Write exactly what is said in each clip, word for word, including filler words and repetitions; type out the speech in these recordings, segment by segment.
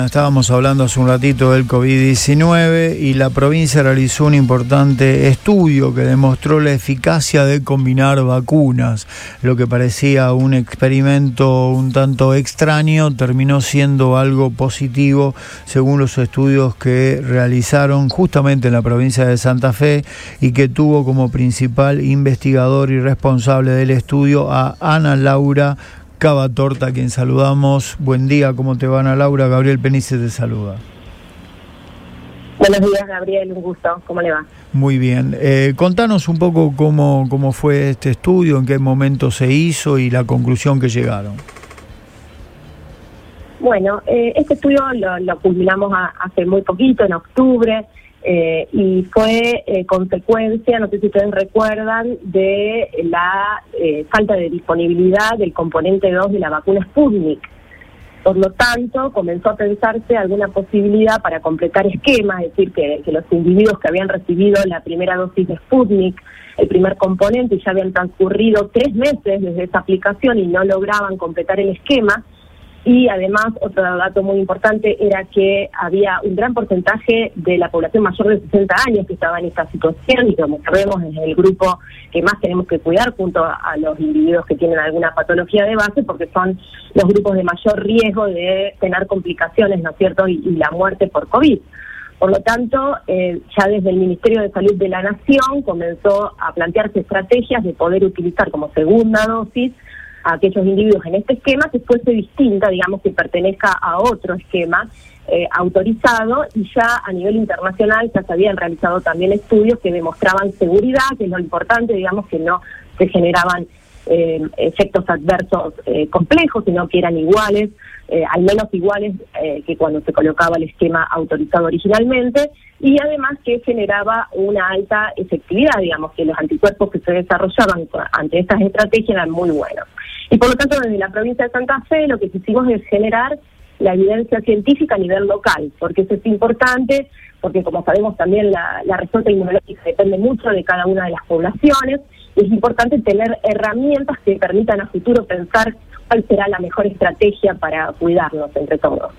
Estábamos hablando hace un ratito del COVID diecinueve y la provincia realizó un importante estudio que demostró la eficacia de combinar vacunas. Lo que parecía un experimento un tanto extraño terminó siendo algo positivo según los estudios que realizaron justamente en la provincia de Santa Fe y que tuvo como principal investigador y responsable del estudio a Ana Laura Cavatorta, a quien saludamos. Buen día, ¿cómo te va, Ana Laura? Gabriel Penice te saluda. Buenos días, Gabriel, un gusto. ¿Cómo le va? Muy bien. Eh, contanos un poco cómo, cómo fue este estudio, en qué momento se hizo y la conclusión que llegaron. Bueno, eh, este estudio lo, lo culminamos a, hace muy poquito, en octubre, eh, y fue eh, consecuencia, no sé si ustedes recuerdan, de la eh, falta de disponibilidad del componente dos de la vacuna Sputnik. Por lo tanto, comenzó a pensarse alguna posibilidad para completar esquemas, es decir, que, que los individuos que habían recibido la primera dosis de Sputnik, el primer componente, y ya habían transcurrido tres meses desde esa aplicación y no lograban completar el esquema. Y además, otro dato muy importante era que había un gran porcentaje de la población mayor de sesenta años que estaba en esta situación, y como sabemos es el grupo que más tenemos que cuidar junto a los individuos que tienen alguna patología de base, porque son los grupos de mayor riesgo de tener complicaciones, ¿no es cierto?, y, y la muerte por COVID. Por lo tanto, eh, ya desde el Ministerio de Salud de la Nación comenzó a plantearse estrategias de poder utilizar como segunda dosis a aquellos individuos en este esquema que fuese distinta, digamos, que pertenezca a otro esquema eh, autorizado, y ya a nivel internacional ya se habían realizado también estudios que demostraban seguridad, que es lo importante, digamos, que no se generaban eh, efectos adversos eh, complejos, sino que eran iguales, eh, al menos iguales eh, que cuando se colocaba el esquema autorizado originalmente, y además que generaba una alta efectividad, digamos, que los anticuerpos que se desarrollaban ante estas estrategias eran muy buenos. Y por lo tanto, desde la provincia de Santa Fe lo que quisimos es generar la evidencia científica a nivel local, porque eso es importante, porque como sabemos también la, la respuesta inmunológica depende mucho de cada una de las poblaciones, y es importante tener herramientas que permitan a futuro pensar cuál será la mejor estrategia para cuidarnos entre todos.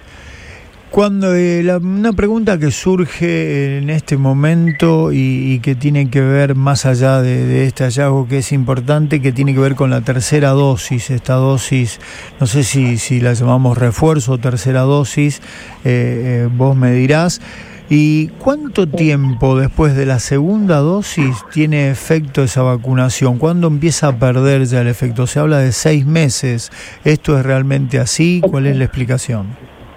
Cuando eh, la, una pregunta que surge en este momento y, y que tiene que ver más allá de, de este hallazgo que es importante, que tiene que ver con la tercera dosis, esta dosis, no sé si, si la llamamos refuerzo o tercera dosis, eh, eh, vos me dirás. ¿Y cuánto tiempo después de la segunda dosis tiene efecto esa vacunación? ¿Cuándo empieza a perder ya el efecto? Se habla de seis meses. ¿Esto es realmente así? ¿Cuál es la explicación?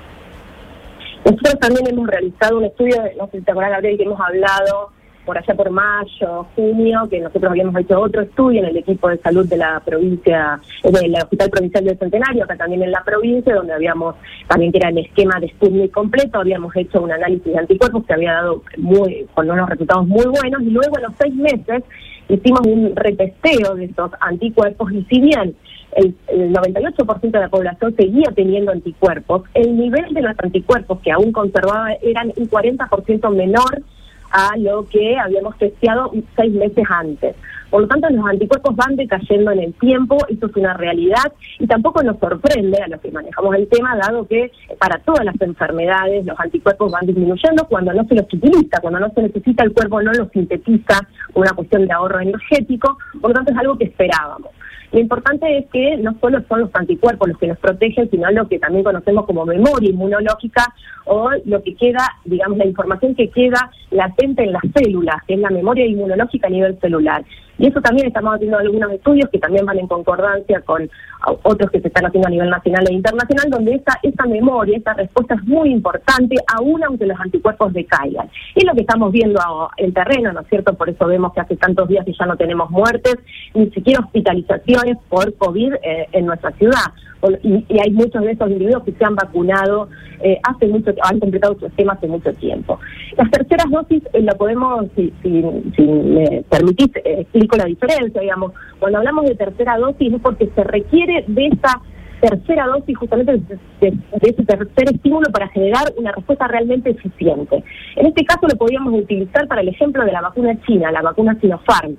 Nosotros también hemos realizado un estudio, no sé si te acuerdas, Gabriel, que hemos hablado por allá por mayo, junio, que nosotros habíamos hecho otro estudio en el equipo de salud de la provincia, del Hospital Provincial del Centenario, acá también en la provincia, donde habíamos, también que era el esquema de Sputnik completo, habíamos hecho un análisis de anticuerpos que había dado muy, con unos resultados muy buenos, y luego a los seis meses hicimos un retesteo de estos anticuerpos, y si bien el, el noventa y ocho por ciento de la población seguía teniendo anticuerpos, el nivel de los anticuerpos que aún conservaba eran un cuarenta por ciento menor a lo que habíamos testeado seis meses antes. Por lo tanto, los anticuerpos van decayendo en el tiempo, eso es una realidad, y tampoco nos sorprende a los que manejamos el tema, dado que para todas las enfermedades los anticuerpos van disminuyendo cuando no se los utiliza, cuando no se necesita, el cuerpo no los sintetiza, una cuestión de ahorro energético, por lo tanto es algo que esperábamos. Lo importante es que no solo son los anticuerpos los que nos protegen, sino lo que también conocemos como memoria inmunológica, o lo que queda, digamos, la información que queda latente en las células, que es la memoria inmunológica a nivel celular. Y eso también estamos haciendo algunos estudios que también van en concordancia con otros que se están haciendo a nivel nacional e internacional, donde esa, esa memoria, esa respuesta es muy importante, aún aunque los anticuerpos decaigan. Y lo que estamos viendo en terreno, ¿no es cierto? Por eso vemos que hace tantos días que ya no tenemos muertes, ni siquiera hospitalizaciones por COVID eh, en nuestra ciudad. Y, y hay muchos de esos individuos que se han vacunado eh, hace mucho, han completado su esquema hace mucho tiempo. Las terceras dosis eh, lo podemos, si, si, si me permitís, eh, explico la diferencia, digamos. Cuando hablamos de tercera dosis es porque se requiere de esa tercera dosis, justamente de, de, de ese tercer estímulo para generar una respuesta realmente eficiente. En este caso lo podríamos utilizar para el ejemplo de la vacuna china, la vacuna Sinopharm.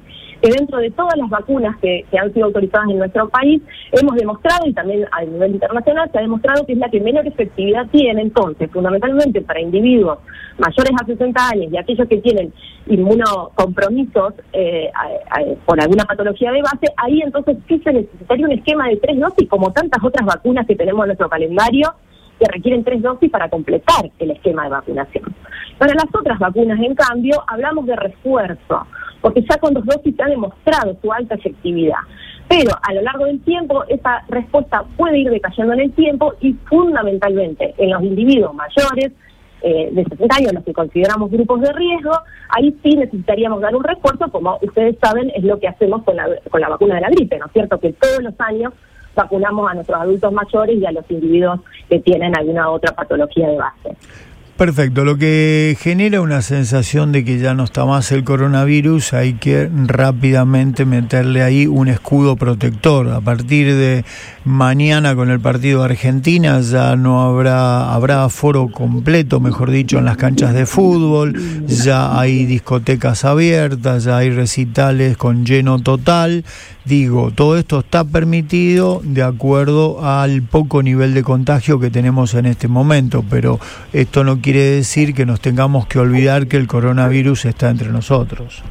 que dentro de todas las vacunas que, que han sido autorizadas en nuestro país, hemos demostrado, y también a nivel internacional, se ha demostrado que es la que menor efectividad tiene. Entonces, fundamentalmente para individuos mayores a sesenta años y aquellos que tienen inmunocompromisos eh, a, a, por alguna patología de base, ahí entonces sí se necesitaría un esquema de tres dosis, como tantas otras vacunas que tenemos en nuestro calendario, que requieren tres dosis para completar el esquema de vacunación. Para las otras vacunas, en cambio, hablamos de refuerzo, porque ya con dos dosis se ha demostrado su alta efectividad. Pero a lo largo del tiempo, esa respuesta puede ir decayendo en el tiempo y fundamentalmente en los individuos mayores, eh, de sesenta años, los que consideramos grupos de riesgo, ahí sí necesitaríamos dar un refuerzo, como ustedes saben, es lo que hacemos con la, con la vacuna de la gripe, ¿no es cierto? Que todos los años vacunamos a nuestros adultos mayores y a los individuos que tienen alguna otra patología de base. Perfecto, lo que genera una sensación de que ya no está más el coronavirus, hay que rápidamente meterle ahí un escudo protector. A partir de mañana con el partido de Argentina ya no habrá, habrá aforo completo, mejor dicho, en las canchas de fútbol, ya hay discotecas abiertas, ya hay recitales con lleno total. Digo, todo esto está permitido de acuerdo al poco nivel de contagio que tenemos en este momento, pero esto no quiere decir que nos tengamos que olvidar que el coronavirus está entre nosotros.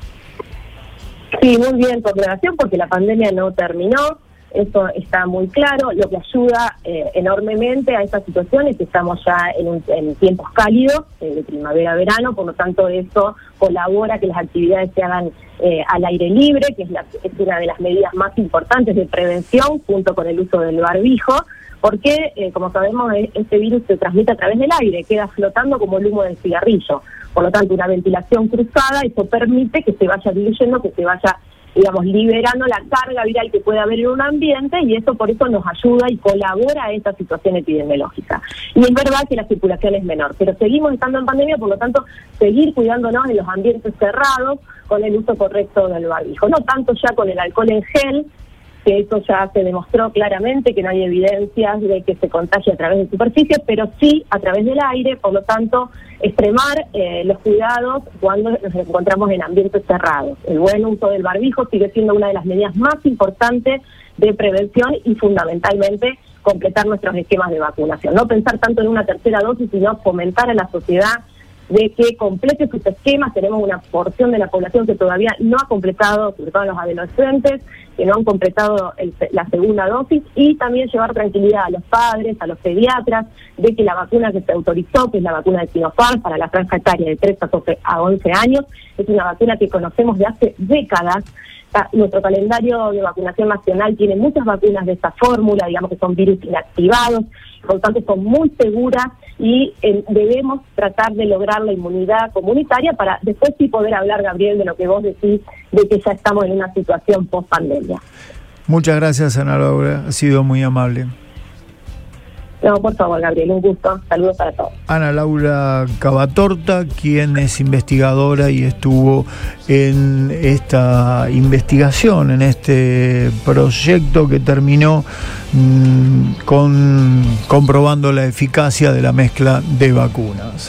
Sí, muy bien tu aclaración, porque la pandemia no terminó, eso está muy claro. Lo que ayuda eh, enormemente a esta situación es que estamos ya en, un, en tiempos cálidos, eh, de primavera-verano, por lo tanto eso colabora que las actividades se hagan eh, al aire libre, que es, la, es una de las medidas más importantes de prevención, junto con el uso del barbijo, porque, eh, como sabemos, este virus se transmite a través del aire, queda flotando como el humo del cigarrillo. Por lo tanto, una ventilación cruzada, eso permite que se vaya diluyendo, que se vaya, digamos, liberando la carga viral que puede haber en un ambiente, y eso por eso nos ayuda y colabora a esta situación epidemiológica. Y es verdad que la circulación es menor, pero seguimos estando en pandemia, por lo tanto, seguir cuidándonos en los ambientes cerrados con el uso correcto del barbijo. No tanto ya con el alcohol en gel, que eso ya se demostró claramente que no hay evidencias de que se contagie a través de superficie, pero sí a través del aire, por lo tanto, extremar eh, los cuidados cuando nos encontramos en ambientes cerrados. El buen uso del barbijo sigue siendo una de las medidas más importantes de prevención y fundamentalmente completar nuestros esquemas de vacunación. No pensar tanto en una tercera dosis, sino fomentar a la sociedad de que complete sus esquemas. Tenemos una porción de la población que todavía no ha completado, sobre todo los adolescentes, que no han completado el, la segunda dosis, y también llevar tranquilidad a los padres, a los pediatras, de que la vacuna que se autorizó, que es la vacuna de Sinopharm para la franja etaria de tres a once años, es una vacuna que conocemos de hace décadas. Nuestro calendario de vacunación nacional tiene muchas vacunas de esta fórmula, digamos que son virus inactivados, por lo tanto son muy seguras y eh, debemos tratar de lograr la inmunidad comunitaria para después sí poder hablar, Gabriel, de lo que vos decís, de que ya estamos en una situación post-pandemia. Muchas gracias, Ana Laura, ha sido muy amable. No, por favor, Gabriel, un gusto. Saludos para todos. Ana Laura Cavatorta, quien es investigadora y estuvo en esta investigación, en este proyecto que terminó mmm, con comprobando la eficacia de la mezcla de vacunas.